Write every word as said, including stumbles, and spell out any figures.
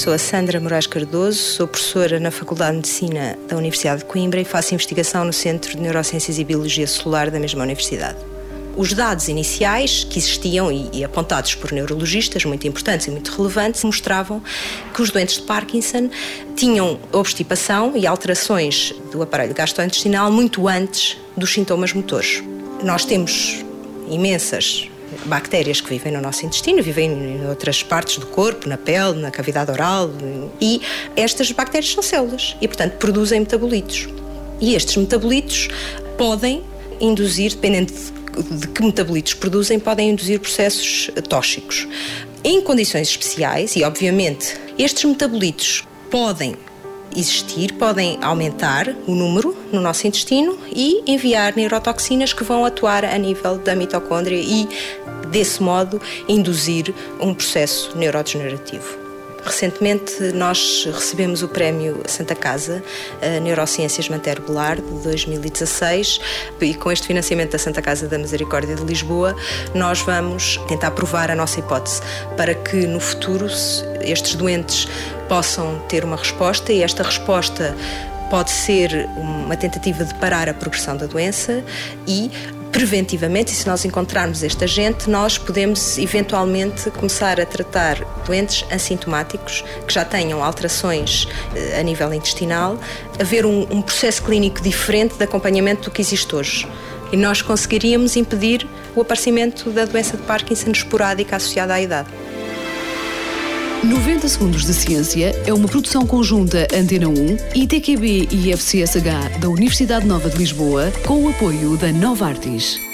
sou a Sandra Moraes Cardoso, sou professora na Faculdade de Medicina da Universidade de Coimbra e faço investigação no Centro de Neurociências e Biologia Celular da mesma universidade. Os dados iniciais que existiam e, e apontados por neurologistas muito importantes e muito relevantes mostravam que os doentes de Parkinson tinham obstipação e alterações do aparelho gastrointestinal muito antes dos sintomas motores. Nós temos imensas bactérias que vivem no nosso intestino, vivem em outras partes do corpo, na pele, na cavidade oral, e estas bactérias são células e, portanto, produzem metabolitos. E estes metabolitos podem induzir, dependendo de de que metabolitos produzem, podem induzir processos tóxicos. Em condições especiais, e obviamente estes metabolitos podem existir, podem aumentar o número no nosso intestino e enviar neurotoxinas que vão atuar a nível da mitocôndria e, desse modo, induzir um processo neurodegenerativo. Recentemente nós recebemos o prémio Santa Casa Neurociências Mater-Bular de dois mil e dezasseis e com este financiamento da Santa Casa da Misericórdia de Lisboa nós vamos tentar provar a nossa hipótese para que no futuro estes doentes possam ter uma resposta e esta resposta pode ser uma tentativa de parar a progressão da doença e preventivamente, e se nós encontrarmos este agente, nós podemos eventualmente começar a tratar doentes assintomáticos que já tenham alterações a nível intestinal, haver um, um processo clínico diferente de acompanhamento do que existe hoje. E nós conseguiríamos impedir o aparecimento da doença de Parkinson esporádica associada à idade. noventa Segundos de Ciência é uma produção conjunta Antena um, I T Q B e I F C S H da Universidade Nova de Lisboa, com o apoio da Novartis.